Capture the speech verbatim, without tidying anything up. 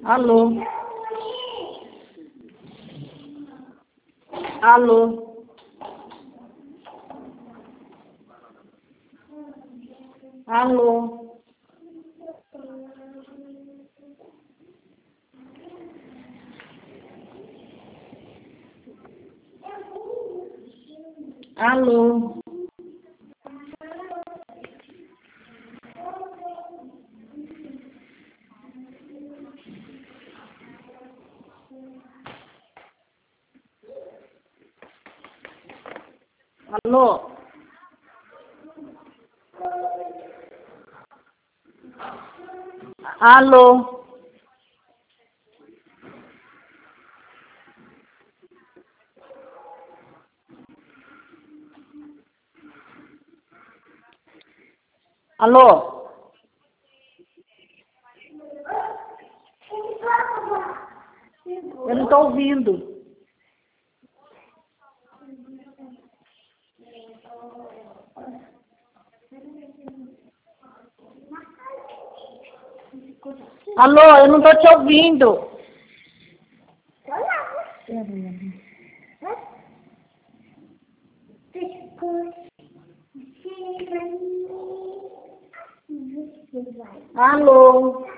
Alô? Alô? Alô? Alô? Alô? Alô? Alô? Eu não estou ouvindo. Alô, eu não estou te ouvindo. Alô?